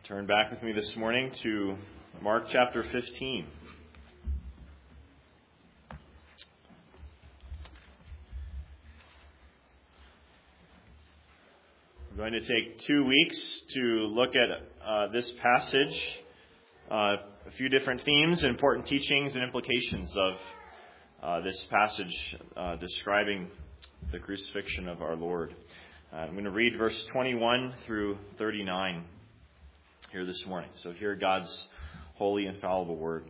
Turn back with me this morning to Mark chapter 15. We're going to take 2 weeks to look at this passage, a few different themes, important teachings, and implications of this passage describing the crucifixion of our Lord. I'm going to read verse 21 through 39 here this morning. So hear God's holy, infallible word.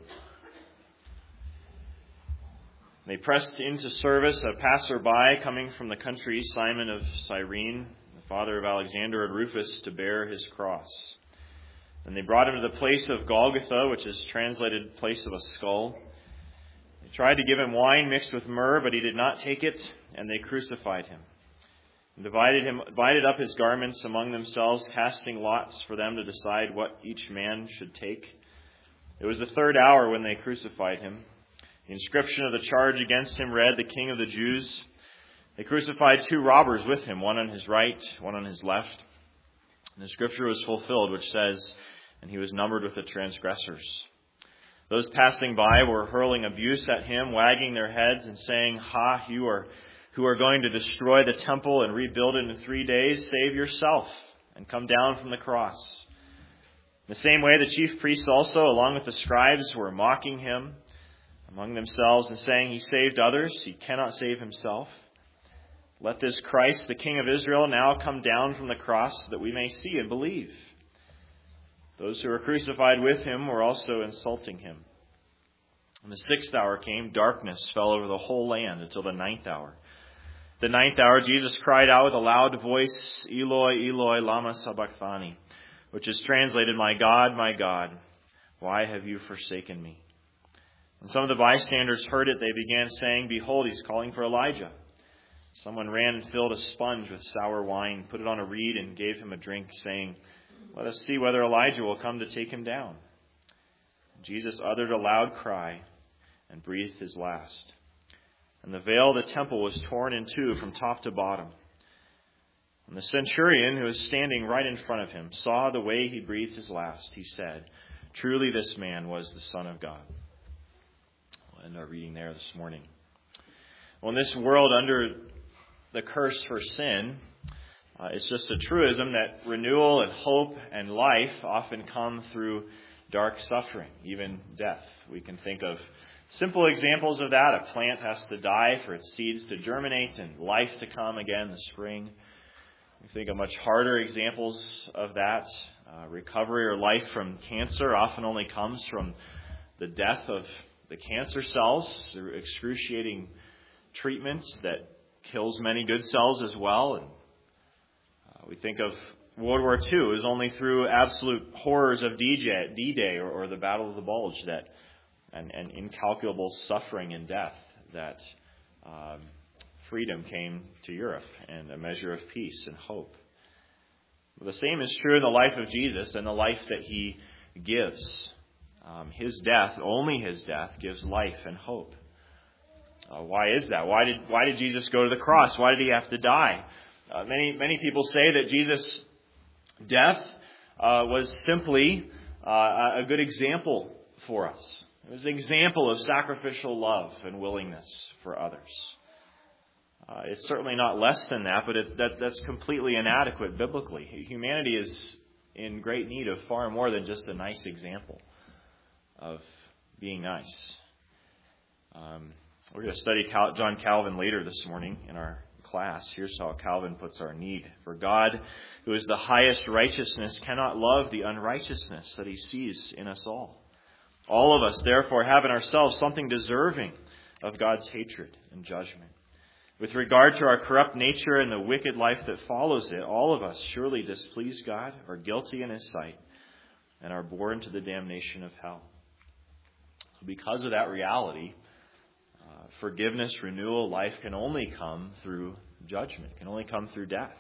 They pressed into service a passerby coming from the country, Simon of Cyrene, the father of Alexander and Rufus, to bear his cross. And they brought him to the place of Golgotha, which is translated place of a skull. They tried to give him wine mixed with myrrh, but he did not take it, and they crucified him. And divided up his garments among themselves, casting lots for them to decide what each man should take. It was the third hour when they crucified him. The inscription of the charge against him read, "The King of the Jews." They crucified 2 robbers with him, one on his right, one on his left. And the scripture was fulfilled, which says, "And he was numbered with the transgressors." Those passing by were hurling abuse at him, wagging their heads and saying, "Ha, you who are going to destroy the temple and rebuild it in 3 days, save yourself and come down from the cross." In the same way, the chief priests also, along with the scribes, were mocking him among themselves and saying, "He saved others, he cannot save himself. Let this Christ, the King of Israel, now come down from the cross so that we may see and believe." Those who were crucified with him were also insulting him. When the 6th hour came, darkness fell over the whole land until the 9th hour. The 9th hour, Jesus cried out with a loud voice, "Eloi, Eloi, lama sabachthani," which is translated, my God, why have you forsaken me?" When some of the bystanders heard it, they began saying, "Behold, he's calling for Elijah." Someone ran and filled a sponge with sour wine, put it on a reed, and gave him a drink, saying, "Let us see whether Elijah will come to take him down." Jesus uttered a loud cry and breathed his last. And the veil of the temple was torn in two from top to bottom. And the centurion, who was standing right in front of him, saw the way he breathed his last. He said, "Truly this man was the Son of God." We'll end our reading there this morning. Well, in this world under the curse for sin, it's just a truism that renewal and hope and life often come through dark suffering, even death. We can think of simple examples of that. A plant has to die for its seeds to germinate and life to come again in the spring. We think of much harder examples of that. Recovery or life from cancer often only comes from the death of the cancer cells through excruciating treatment that kills many good cells as well. And we think of World War II as only through absolute horrors of D-Day or the Battle of the Bulge that and incalculable suffering and death that freedom came to Europe and a measure of peace and hope. Well, the same is true in the life of Jesus and the life that he gives. His death, only his death, gives life and hope. Why is that? Why did Jesus go to the cross? Why did he have to die? Many people say that Jesus' death was simply a good example for us. It was an example of sacrificial love and willingness for others. It's certainly not less than that, but that's completely inadequate biblically. Humanity is in great need of far more than just a nice example of being nice. We're going to study John Calvin later this morning in our class. Here's how Calvin puts our need. "For God, who is the highest righteousness, cannot love the unrighteousness that he sees in us all. All of us, therefore, have in ourselves something deserving of God's hatred and judgment. With regard to our corrupt nature and the wicked life that follows it, all of us surely displease God, are guilty in his sight, and are born to the damnation of hell." So because of that reality, forgiveness, renewal, life can only come through judgment, can only come through death.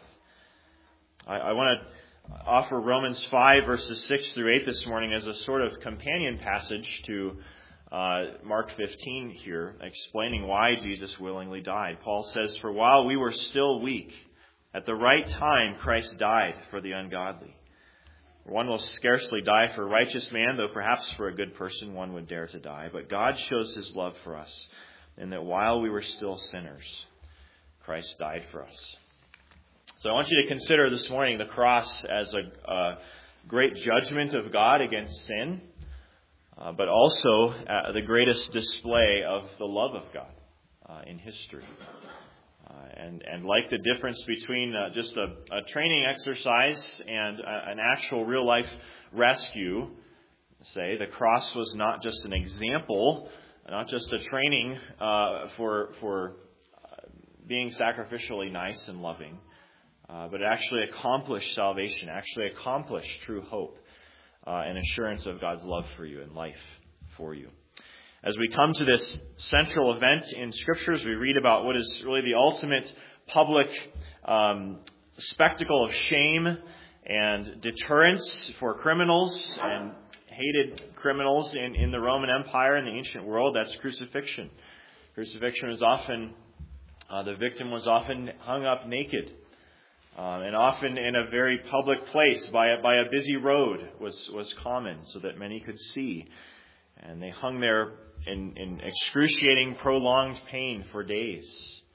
I want to offer Romans 5 verses 6 through 8 this morning as a sort of companion passage to Mark 15 here, explaining why Jesus willingly died. Paul says, "For while we were still weak, at the right time Christ died for the ungodly. One will scarcely die for a righteous man, though perhaps for a good person one would dare to die. But God shows his love for us, in that while we were still sinners, Christ died for us. So I want you to consider this morning the cross as a great judgment of God against sin, but also the greatest display of the love of God in history. And like the difference between just a training exercise and an actual real-life rescue, say, the cross was not just an example, not just a training for being sacrificially nice and loving, but it actually accomplished salvation, actually accomplished true hope and assurance of God's love for you and life for you. As we come to this central event in Scriptures, we read about what is really the ultimate public spectacle of shame and deterrence for criminals and hated criminals in the Roman Empire and the ancient world. That's crucifixion. Crucifixion was often, the victim was often hung up naked. And often in a very public place by a busy road was common so that many could see. And they hung there in excruciating, prolonged pain for days.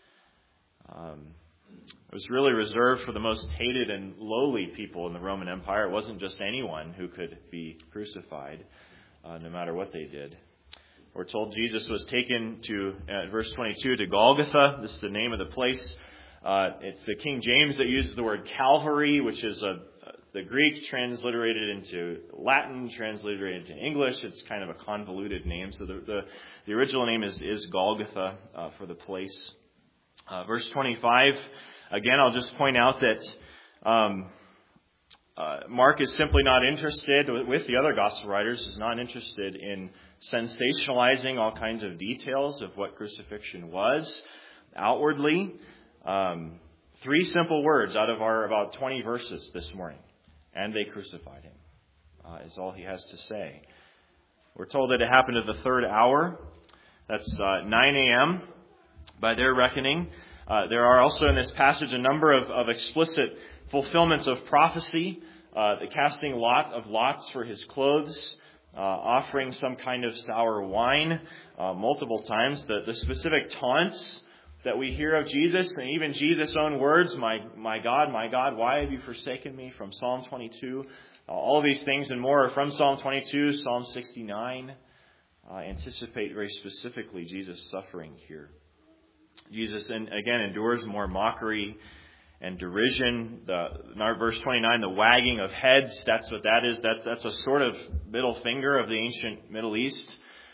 It was really reserved for the most hated and lowly people in the Roman Empire. It wasn't just anyone who could be crucified, no matter what they did. We're told Jesus was taken to, verse 22, to Golgotha. This is the name of the place. It's the King James that uses the word Calvary, which is the Greek transliterated into Latin, transliterated into English. It's kind of a convoluted name. So the original name is Golgotha for the place. Verse 25, again, I'll just point out that Mark is simply not interested, with the other gospel writers, is not interested in sensationalizing all kinds of details of what crucifixion was outwardly. 3 simple words out of our about 20 verses this morning. And they crucified him, is all he has to say. We're told that it happened at the 3rd hour. That's 9 a.m. by their reckoning. There are also in this passage a number of explicit fulfillments of prophecy. The casting lots for his clothes, offering some kind of sour wine multiple times. The specific taunts that we hear of Jesus, and even Jesus' own words, my God, why have you forsaken me?" from Psalm 22. All of these things and more are from Psalm 22, Psalm 69. Anticipate very specifically Jesus' suffering here. Jesus, again, endures more mockery and derision. Verse 29, the wagging of heads, that's what that is. That's a sort of middle finger of the ancient Middle East,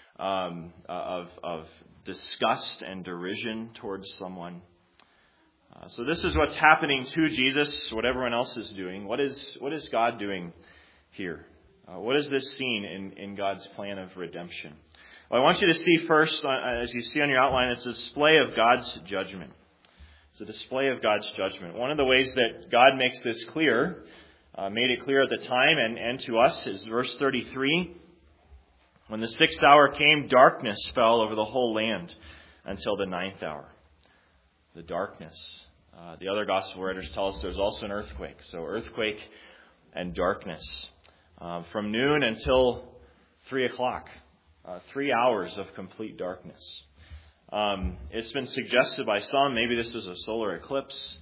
of disgust and derision towards someone. So this is what's happening to Jesus, what everyone else is doing. What is God doing here? What is this scene in God's plan of redemption? Well, I want you to see first, as you see on your outline, it's a display of God's judgment. It's a display of God's judgment. One of the ways that God makes this clear, made it clear at the time and to us, is verse 33. When the 6th hour came, darkness fell over the whole land until the 9th hour. The darkness. The other gospel writers tell us there's also an earthquake. So earthquake and darkness. From noon until 3 o'clock. 3 hours of complete darkness. It's been suggested by some, maybe this was a solar eclipse.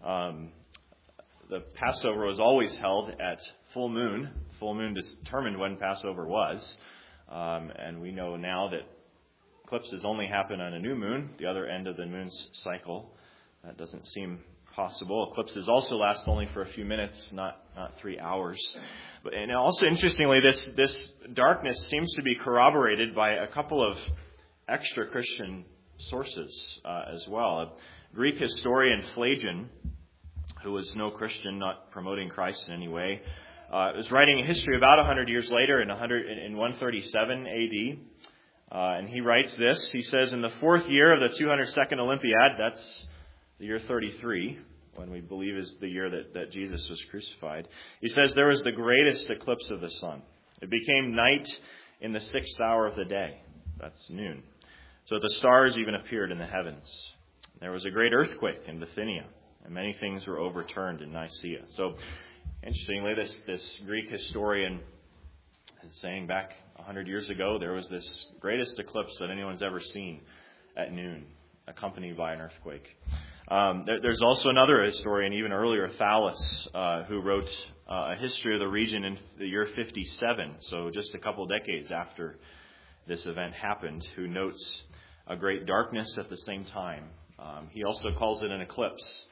The Passover was always held at full moon. Full moon determined when Passover was. And we know now that eclipses only happen on a new moon, the other end of the moon's cycle. That doesn't seem possible. Eclipses also last only for a few minutes, not 3 hours. And also, interestingly, this darkness seems to be corroborated by a couple of extra Christian sources as well. A Greek historian, Phlegon, who was no Christian, not promoting Christ in any way, was writing a history about 100 years later in 137 A.D. And he writes this. He says, in the 4th year of the 202nd Olympiad, that's the year 33, when we believe is the year that Jesus was crucified. He says, there was the greatest eclipse of the sun. It became night in the 6th hour of the day. That's noon. So the stars even appeared in the heavens. There was a great earthquake in Bithynia, and many things were overturned in Nicaea. So Interestingly, this Greek historian is saying back 100 years ago there was this greatest eclipse that anyone's ever seen at noon, accompanied by an earthquake. There's also another historian, even earlier, Thales, who wrote a history of the region in the year 57, so just a couple decades after this event happened, who notes a great darkness at the same time. He also calls it an eclipse.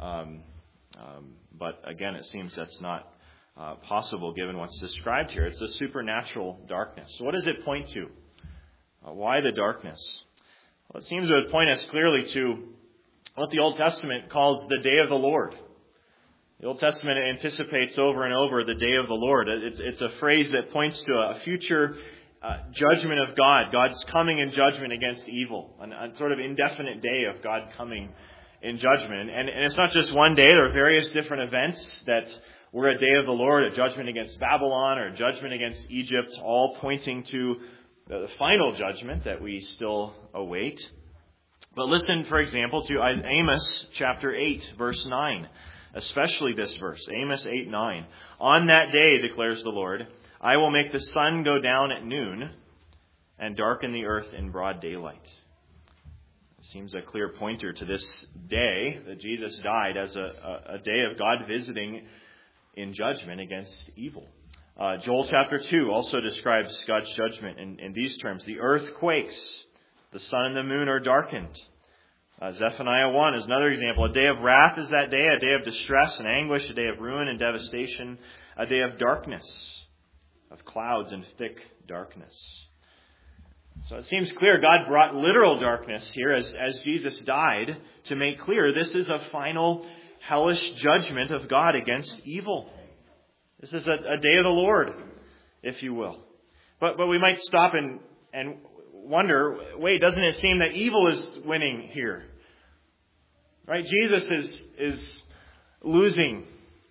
But again, it seems that's not possible given what's described here. It's a supernatural darkness. So what does it point to? Why the darkness? Well, it seems it would point us clearly to what the Old Testament calls the day of the Lord. The Old Testament anticipates over and over the day of the Lord. It's a phrase that points to a future judgment of God. God's coming in judgment against evil. A sort of indefinite day of God coming in judgment. And it's not just one day. There are various different events that were a day of the Lord, a judgment against Babylon or a judgment against Egypt, all pointing to the final judgment that we still await. But listen, for example, to Amos chapter 8, verse 9, especially this verse, Amos 8:9. On that day, declares the Lord, I will make the sun go down at noon and darken the earth in broad daylight. It seems a clear pointer to this day that Jesus died as a day of God visiting in judgment against evil. Joel chapter 2 also describes God's judgment in these terms. The earth quakes, the sun and the moon are darkened. Zephaniah 1 is another example. A day of wrath is that day, a day of distress and anguish, a day of ruin and devastation, a day of darkness, of clouds and thick darkness. So it seems clear God brought literal darkness here as Jesus died to make clear this is a final hellish judgment of God against evil. This is a day of the Lord, if you will. But we might stop and wonder, wait, doesn't it seem that evil is winning here? Right? Jesus is losing.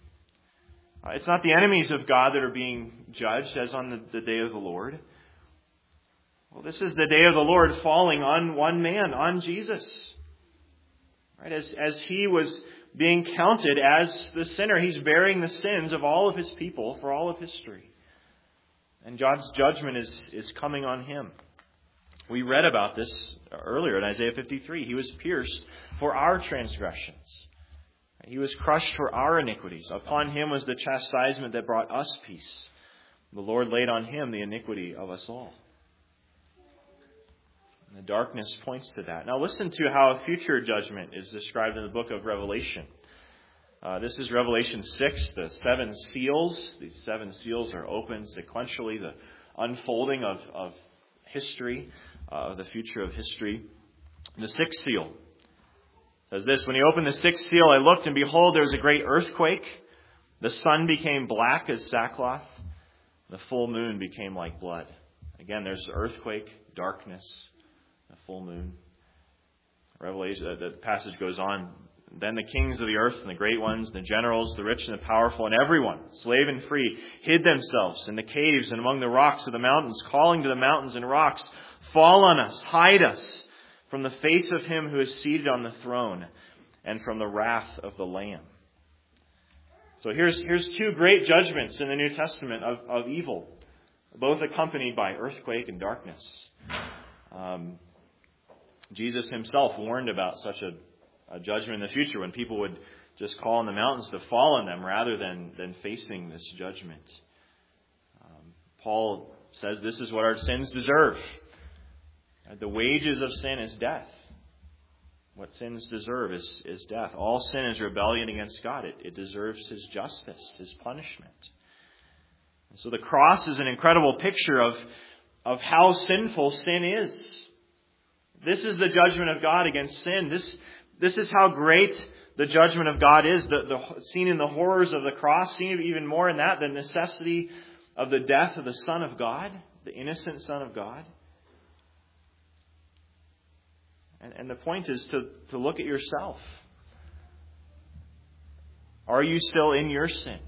It's not the enemies of God that are being judged as on the day of the Lord. Well, this is the day of the Lord falling on one man, on Jesus. Right? As he was being counted as the sinner, he's bearing the sins of all of his people for all of history. And God's judgment is coming on him. We read about this earlier in Isaiah 53. He was pierced for our transgressions. He was crushed for our iniquities. Upon him was the chastisement that brought us peace. The Lord laid on him the iniquity of us all. And the darkness points to that. Now listen to how a future judgment is described in the book of Revelation. This is Revelation 6, the seven seals. These seven seals are opened sequentially, the unfolding of history, the future of history. The sixth seal says this, when he opened the sixth seal, I looked, and behold, there was a great earthquake. The sun became black as sackcloth. The full moon became like blood. Again, there's the earthquake, darkness, the full moon. Revelation, the passage goes on. Then the kings of the earth and the great ones, the generals, the rich and the powerful, and everyone, slave and free, hid themselves in the caves and among the rocks of the mountains, calling to the mountains and rocks, fall on us, hide us from the face of him who is seated on the throne and from the wrath of the Lamb. So here's two great judgments in the New Testament of evil, both accompanied by earthquake and darkness. Jesus himself warned about such a judgment in the future when people would just call on the mountains to fall on them rather than facing this judgment. Paul says this is what our sins deserve. The wages of sin is death. What sins deserve is death. All sin is rebellion against God. It deserves his justice, his punishment. And so the cross is an incredible picture of how sinful sin is. This is the judgment of God against sin. This is how great the judgment of God is. Seen in the horrors of the cross, seen even more in that, the necessity of the death of the Son of God, the innocent Son of God. And the point is to look at yourself. Are you still in your sin?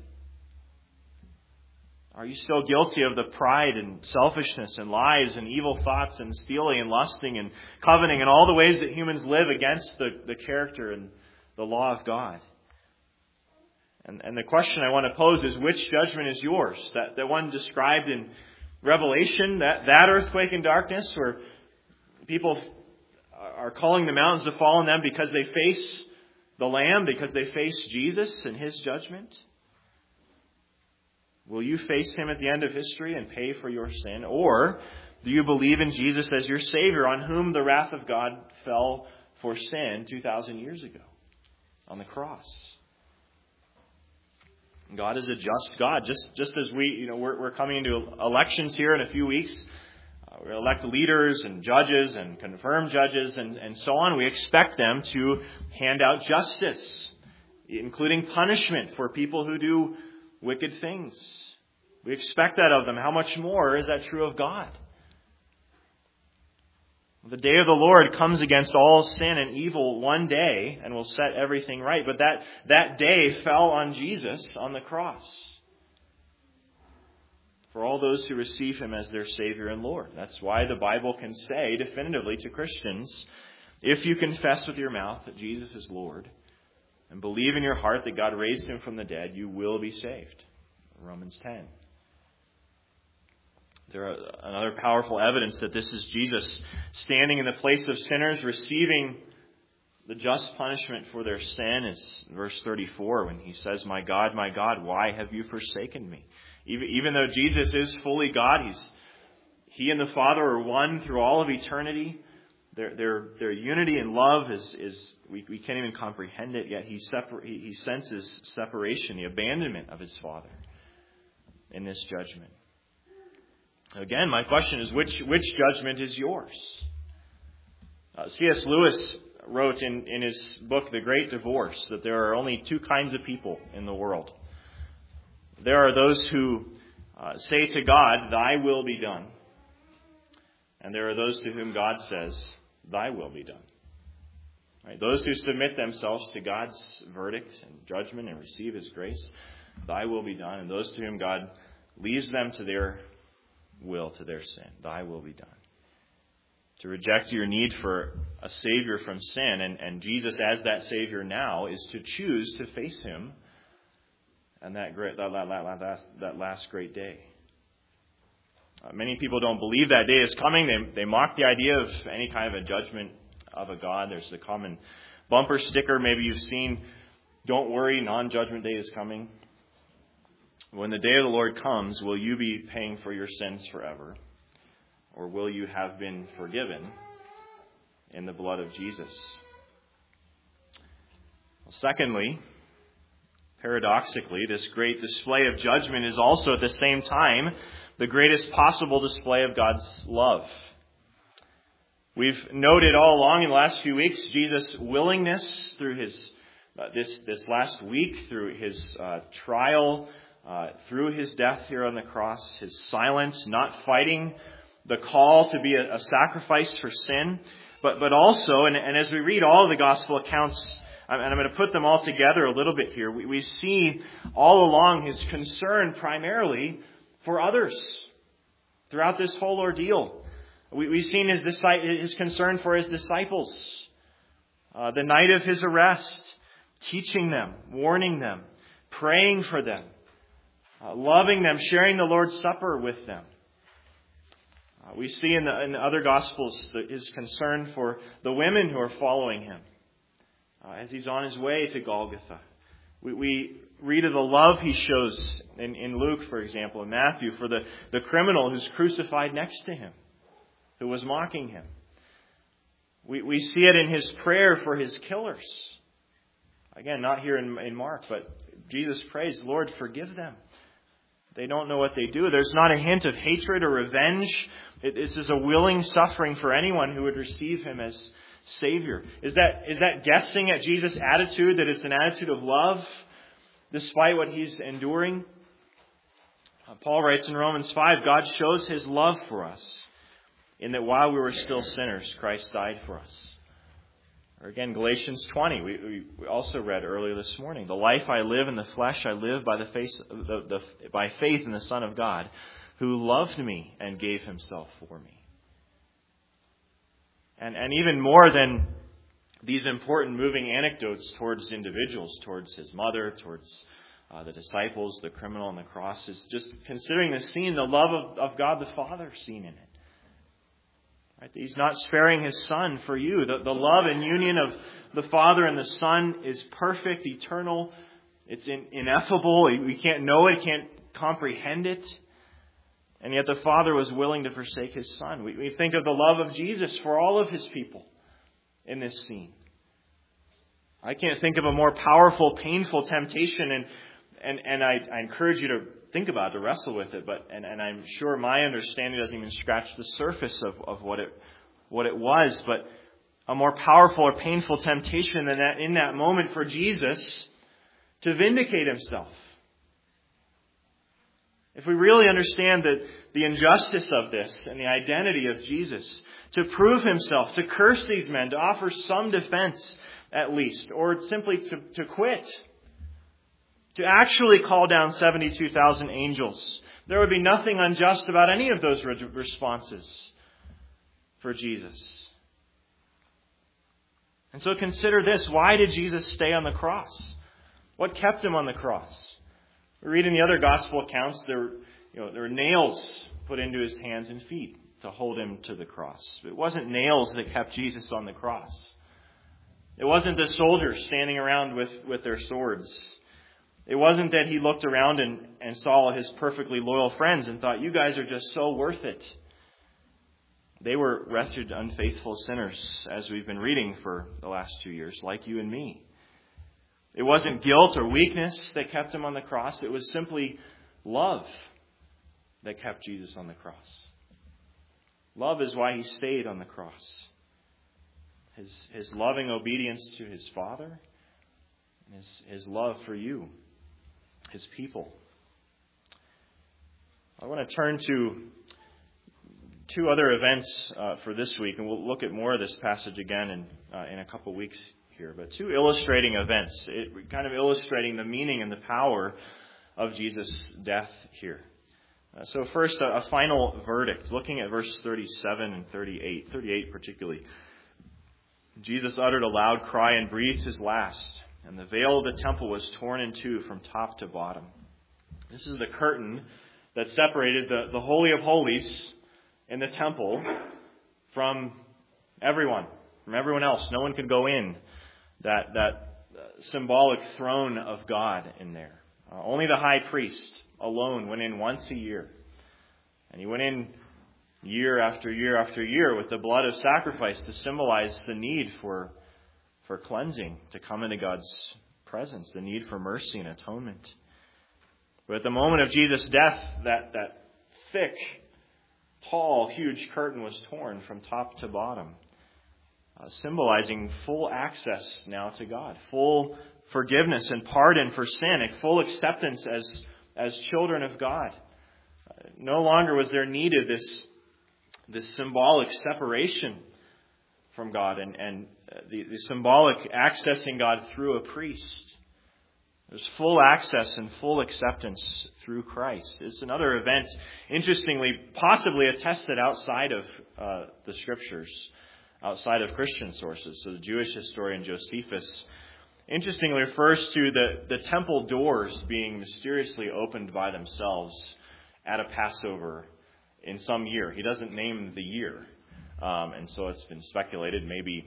Are you still guilty of the pride and selfishness and lies and evil thoughts and stealing and lusting and coveting and all the ways that humans live against the character and the law of God? And the question I want to pose is, which judgment is yours? That one described in Revelation, that earthquake and darkness where people are calling the mountains to fall on them because they face the Lamb, because they face Jesus and His judgment? Will you face Him at the end of history and pay for your sin? Or do you believe in Jesus as your Savior, on whom the wrath of God fell for sin 2,000 years ago on the cross? God is a just God. Just as we're coming into elections here in a few weeks. We elect leaders and judges and confirm judges and so on. We expect them to hand out justice, including punishment for people who do wicked things. We expect that of them. How much more is that true of God? The day of the Lord comes against all sin and evil one day and will set everything right. But that day fell on Jesus on the cross for all those who receive Him as their Savior and Lord. That's why the Bible can say definitively to Christians, if you confess with your mouth that Jesus is Lord and believe in your heart that God raised Him from the dead, you will be saved. Romans 10. There are another powerful evidence that this is Jesus standing in the place of sinners, receiving the just punishment for their sin. Is verse 34 when He says, my God, why have you forsaken me? Even though Jesus is fully God, He and the Father are one through all of eternity. Their unity and love is we can't even comprehend it, yet He senses separation, the abandonment of His Father in this judgment. Again, my question is, which judgment is yours? C.S. Lewis wrote in his book, The Great Divorce, that there are only two kinds of people in the world. There are those who say to God, thy will be done. And there are those to whom God says, thy will be done. Right? Those who submit themselves to God's verdict and judgment and receive His grace, thy will be done. And those to whom God leaves them to their will, to their sin, thy will be done. To reject your need for a Savior from sin, and Jesus as that Savior now, is to choose to face Him and that last great day. Many people don't believe that day is coming. They mock the idea of any kind of a judgment of a God. There's the common bumper sticker maybe you've seen, don't worry, non-judgment day is coming. When the day of the Lord comes, will you be paying for your sins forever? Or will you have been forgiven in the blood of Jesus? Well, secondly, paradoxically, this great display of judgment is also at the same time the greatest possible display of God's love. We've noted all along in the last few weeks Jesus' willingness through His this last week, through His trial, through His death here on the cross, His silence, not fighting the call to be a sacrifice for sin, but also, and as we read all of the gospel accounts, and I'm going to put them all together a little bit here, we see all along His concern primarily for others throughout this whole ordeal. We've seen His concern for His disciples, the night of His arrest, teaching them, warning them, praying for them, loving them, sharing the Lord's Supper with them. We see in the other Gospels His concern for the women who are following Him as He's on His way to Golgotha. We read of the love He shows in Luke, for example, in Matthew, for the criminal who's crucified next to Him, who was mocking Him. We see it in His prayer for His killers. Again, not here in Mark, but Jesus prays, Lord, forgive them. They don't know what they do. There's not a hint of hatred or revenge. This is a willing suffering for anyone who would receive Him as Savior. Is that guessing at Jesus' attitude, that it's an attitude of love despite what He's enduring? Paul writes in Romans 5, God shows His love for us in that while we were still sinners, Christ died for us. Or again, Galatians 20, we also read earlier this morning. The life I live in the flesh, I live by faith in the Son of God, who loved me and gave Himself for me. And even more than these important moving anecdotes towards individuals, towards His mother, towards the disciples, the criminal on the cross, is just considering the scene, the love of God the Father seen in it. Right? He's not sparing His Son for you. The love and union of the Father and the Son is perfect, eternal. It's ineffable. We can't know it, can't comprehend it. And yet the Father was willing to forsake His Son. We think of the love of Jesus for all of His people in this scene. I can't think of a more powerful, painful temptation, and I encourage you to think about it, to wrestle with it. And I'm sure my understanding doesn't even scratch the surface of what it was. But a more powerful or painful temptation than that in that moment for Jesus to vindicate Himself. If we really understand the injustice of this and the identity of Jesus, to prove Himself, to curse these men, to offer some defense at least, or simply to quit, to actually call down 72,000 angels, there would be nothing unjust about any of those responses for Jesus. And so consider this. Why did Jesus stay on the cross? What kept Him on the cross? We read in the other gospel accounts there were nails put into His hands and feet to hold Him to the cross. It wasn't nails that kept Jesus on the cross. It wasn't the soldiers standing around with their swords. It wasn't that He looked around and saw His perfectly loyal friends and thought, you guys are just so worth it. They were wretched, unfaithful sinners, as we've been reading for the last 2 years, like you and me. It wasn't guilt or weakness that kept Him on the cross. It was simply love that kept Jesus on the cross. Love is why He stayed on the cross. His loving obedience to His Father, and His love for you, His people. I want to turn to 2 other events for this week, and we'll look at more of this passage again in a couple weeks here. But 2 illustrating events, kind of illustrating the meaning and the power of Jesus' death here. So first, a final verdict, looking at verse 37 and 38, 38 particularly. Jesus uttered a loud cry and breathed His last, and the veil of the temple was torn in two from top to bottom. This is the curtain that separated the Holy of Holies in the temple from everyone else. No one could go in that symbolic throne of God in there. Only the high priest alone went in once a year. And he went in year after year after year with the blood of sacrifice to symbolize the need for cleansing, to come into God's presence, the need for mercy and atonement. But at the moment of Jesus' death, that thick, tall, huge curtain was torn from top to bottom, symbolizing full access now to God, full forgiveness and pardon for sin, and full acceptance as children of God. No longer was there needed this symbolic separation from God and the symbolic accessing God through a priest. There's full access and full acceptance through Christ. It's another event, interestingly, possibly attested outside of the Scriptures, outside of Christian sources. So the Jewish historian Josephus, interestingly, refers to the temple doors being mysteriously opened by themselves at a Passover in some year. He doesn't name the year. And so it's been speculated maybe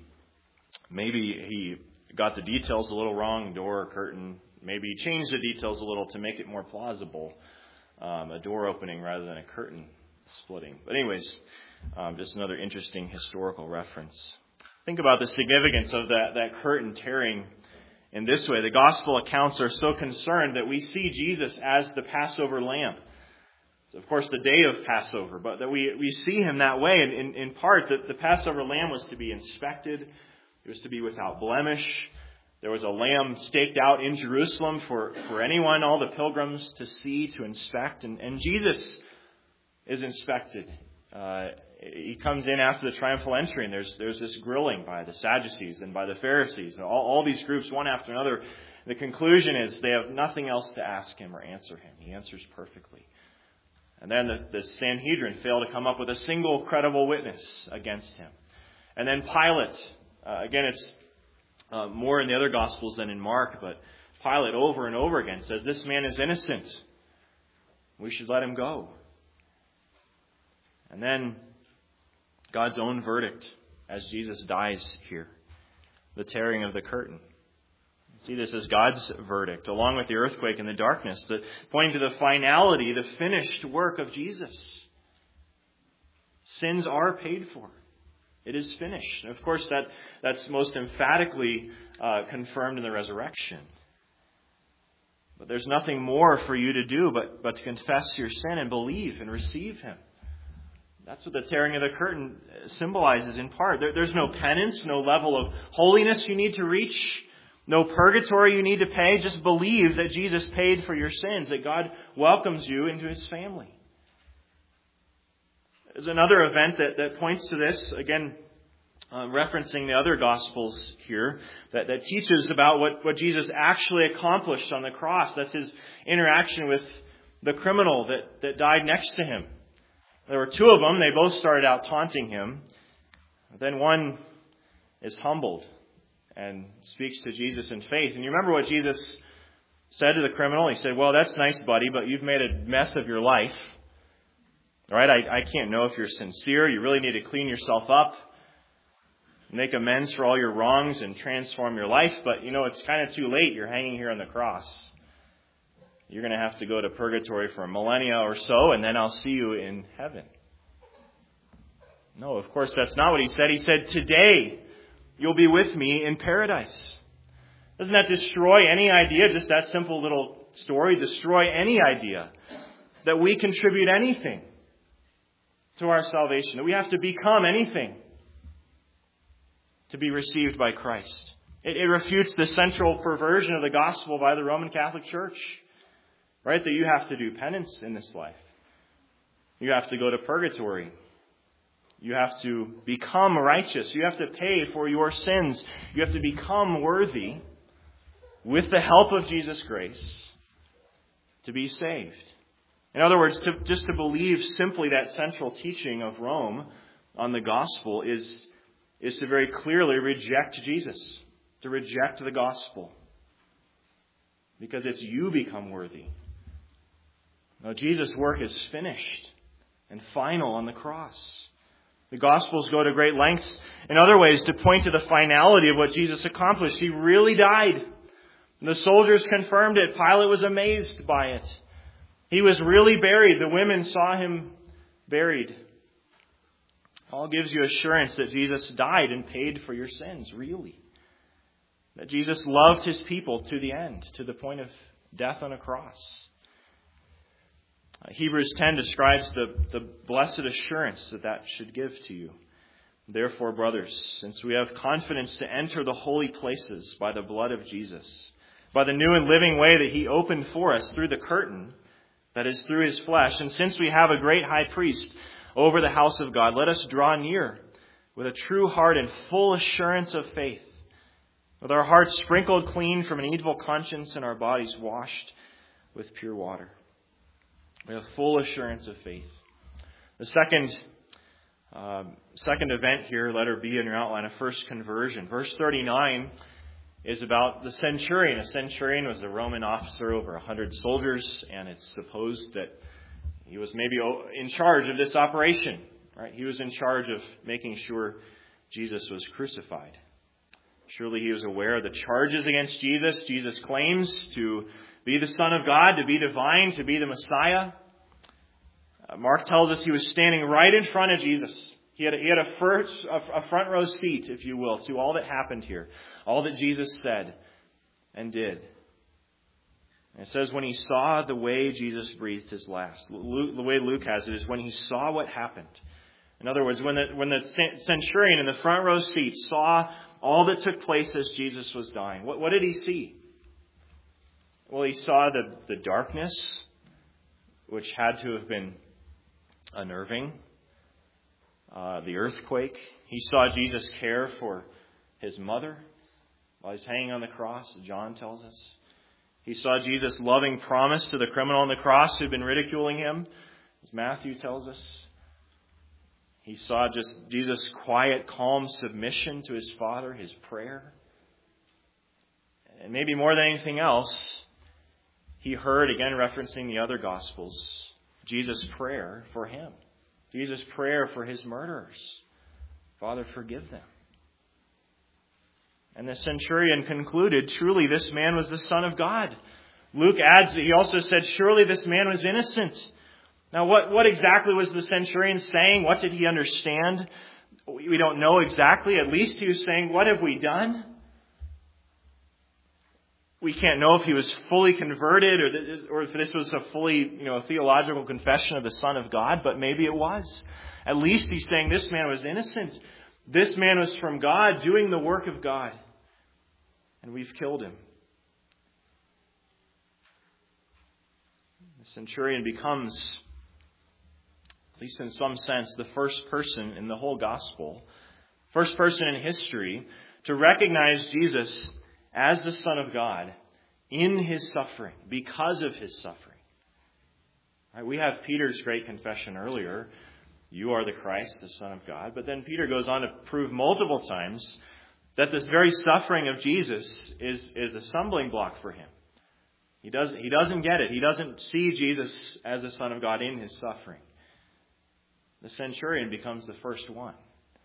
he got the details a little wrong, door, curtain. Maybe he changed the details a little to make it more plausible. A door opening rather than a curtain splitting. But anyways, just another interesting historical reference. Think about the significance of that curtain tearing in this way. The gospel accounts are so concerned that we see Jesus as the Passover lamb. It's of course the day of Passover, but that we see Him that way. And in part, that the Passover lamb was to be inspected. It was to be without blemish. There was a lamb staked out in Jerusalem for anyone, all the pilgrims to see, to inspect. And Jesus is inspected. He comes in after the triumphal entry, and there's this grilling by the Sadducees and by the Pharisees. And all these groups, one after another. The conclusion is they have nothing else to ask Him or answer Him. He answers perfectly. And then the Sanhedrin failed to come up with a single credible witness against Him. And then Pilate, again, it's more in the other Gospels than in Mark, but Pilate over and over again says, this man is innocent. We should let him go. And then God's own verdict as Jesus dies here. The tearing of the curtain. See this as God's verdict, along with the earthquake and the darkness, pointing to the finality, the finished work of Jesus. Sins are paid for. It is finished. And of course, that's most emphatically confirmed in the resurrection. But there's nothing more for you to do but to confess your sin and believe and receive Him. That's what the tearing of the curtain symbolizes in part. There's no penance, no level of holiness you need to reach, no purgatory you need to pay. Just believe that Jesus paid for your sins, that God welcomes you into His family. There's another event that points to this, again, referencing the other Gospels here, that teaches about what Jesus actually accomplished on the cross. That's His interaction with the criminal that died next to Him. There were two of them. They both started out taunting Him. Then one is humbled and speaks to Jesus in faith. And you remember what Jesus said to the criminal? He said, well, that's nice, buddy, but you've made a mess of your life. All right, I can't know if you're sincere. You really need to clean yourself up, make amends for all your wrongs, and transform your life. But, it's kind of too late. You're hanging here on the cross. You're going to have to go to purgatory for a millennia or so, and then I'll see you in heaven. No, of course, that's not what He said. He said, today you'll be with me in paradise. Doesn't that destroy any idea, just that simple little story, destroy any idea that we contribute anything to our salvation, that we have to become anything to be received by Christ? It refutes the central perversion of the gospel by the Roman Catholic Church. Right? That you have to do penance in this life. You have to go to purgatory. You have to become righteous. You have to pay for your sins. You have to become worthy with the help of Jesus' grace to be saved. In other words, just to believe simply that central teaching of Rome on the gospel is to very clearly reject Jesus, to reject the gospel. Because it's you become worthy. Now, Jesus' work is finished and final on the cross. The Gospels go to great lengths in other ways to point to the finality of what Jesus accomplished. He really died. The soldiers confirmed it. Pilate was amazed by it. He was really buried. The women saw Him buried. Paul gives you assurance that Jesus died and paid for your sins, really. That Jesus loved His people to the end, to the point of death on a cross. Hebrews 10 describes the blessed assurance that should give to you. Therefore, brothers, since we have confidence to enter the holy places by the blood of Jesus, by the new and living way that He opened for us through the curtain, that is, through His flesh, and since we have a great high priest over the house of God, let us draw near with a true heart and full assurance of faith, with our hearts sprinkled clean from an evil conscience and our bodies washed with pure water. We have full assurance of faith. The second event here, letter B in your outline, a first conversion. Verse 39 is about the centurion. A centurion was a Roman officer over 100 soldiers, and it's supposed that he was maybe in charge of this operation. Right? He was in charge of making sure Jesus was crucified. Surely he was aware of the charges against Jesus. Jesus claims to be the Son of God, to be divine, to be the Messiah. Mark tells us he was standing right in front of Jesus. He had a front row seat, if you will, to all that happened here, all that Jesus said and did. And it says when he saw the way Jesus breathed his last. The way Luke has it is when he saw what happened. In other words, when the centurion in the front row seat saw all that took place as Jesus was dying, what did he see? Well, he saw the darkness, which had to have been unnerving, the earthquake. He saw Jesus care for His mother while He's hanging on the cross, John tells us. He saw Jesus' loving promise to the criminal on the cross who'd been ridiculing Him, as Matthew tells us. He saw just Jesus' quiet, calm submission to His Father, His prayer. And maybe more than anything else, he heard, again referencing the other Gospels, Jesus' prayer for him. Jesus' prayer for his murderers. Father, forgive them. And the centurion concluded, truly this man was the Son of God. Luke adds that he also said, surely this man was innocent. Now what exactly was the centurion saying? What did he understand? We don't know exactly. At least he was saying, what have we done? We can't know if he was fully converted or if this was a fully, theological confession of the Son of God, but maybe it was. At least he's saying this man was innocent. This man was from God, doing the work of God. And we've killed him. The centurion becomes, at least in some sense, the first person in the whole gospel, first person in history to recognize Jesus as the Son of God in his suffering, because of his suffering. Right, we have Peter's great confession earlier. You are the Christ, the Son of God. But then Peter goes on to prove multiple times that this very suffering of Jesus is a stumbling block for him. He doesn't get it. He doesn't see Jesus as the Son of God in his suffering. The centurion becomes the first one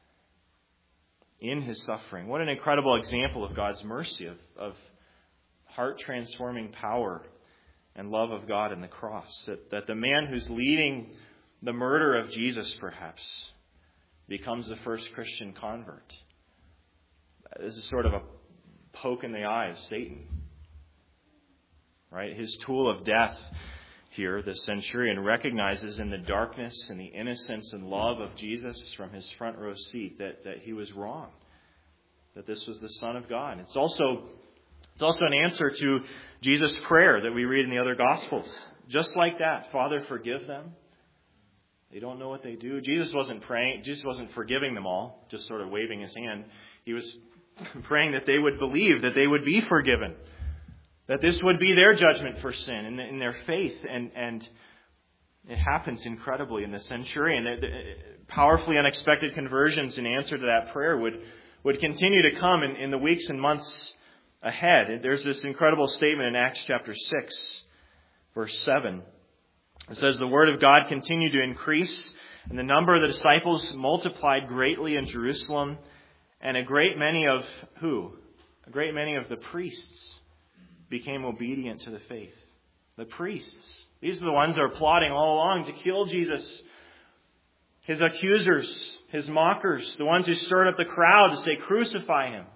in his suffering. What an incredible example of God's mercy, of heart-transforming power and love of God in the cross. That the man who's leading the murder of Jesus, perhaps, becomes the first Christian convert. This is sort of a poke in the eye of Satan. Right? His tool of death here, the centurion recognizes in the darkness and the innocence and love of Jesus from his front row seat that he was wrong. That this was the Son of God. It's also an answer to Jesus' prayer that we read in the other Gospels. Just like that, Father, forgive them. They don't know what they do. Jesus wasn't praying. Jesus wasn't forgiving them all, just sort of waving his hand. He was praying that they would believe, that they would be forgiven. That this would be their judgment for sin in their faith. And it happens incredibly in the centurion. Powerfully unexpected conversions in answer to that prayer would continue to come in the weeks and months ahead. There's this incredible statement in Acts chapter 6, verse 7. It says, the word of God continued to increase, and the number of the disciples multiplied greatly in Jerusalem, and a great many of who? A great many of the priests became obedient to the faith. The priests. These are the ones that are plotting all along to kill Jesus. His accusers, his mockers, the ones who stirred up the crowd to say, crucify him.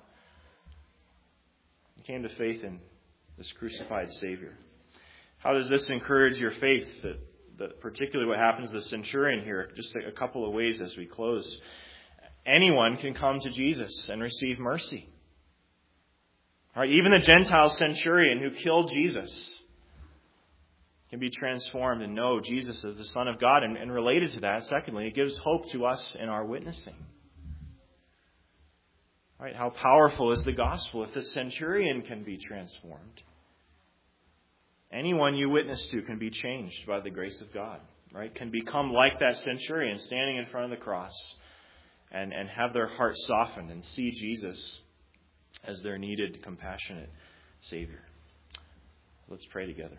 He came to faith in this crucified Savior. How does this encourage your faith? That particularly what happens to the centurion here, just a couple of ways as we close. Anyone can come to Jesus and receive mercy. All right, even the Gentile centurion who killed Jesus can be transformed and know Jesus as the Son of God. And related to that, secondly, it gives hope to us in our witnessing. All right, how powerful is the gospel if the centurion can be transformed? Anyone you witness to can be changed by the grace of God, right? Can become like that centurion standing in front of the cross and have their heart softened and see Jesus as their needed, compassionate Savior. Let's pray together.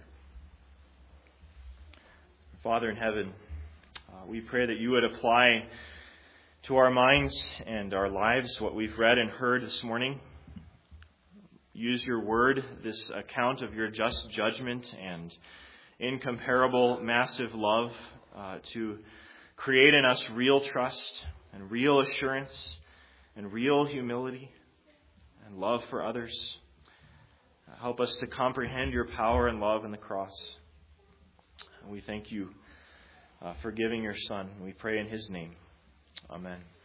Father in heaven, we pray that you would apply to our minds and our lives what we've read and heard this morning. Use your word, this account of your just judgment and incomparable, massive love to create in us real trust and real assurance and real humility and love for others. Help us to comprehend your power and love in the cross. And we thank you for giving your Son. We pray in his name. Amen.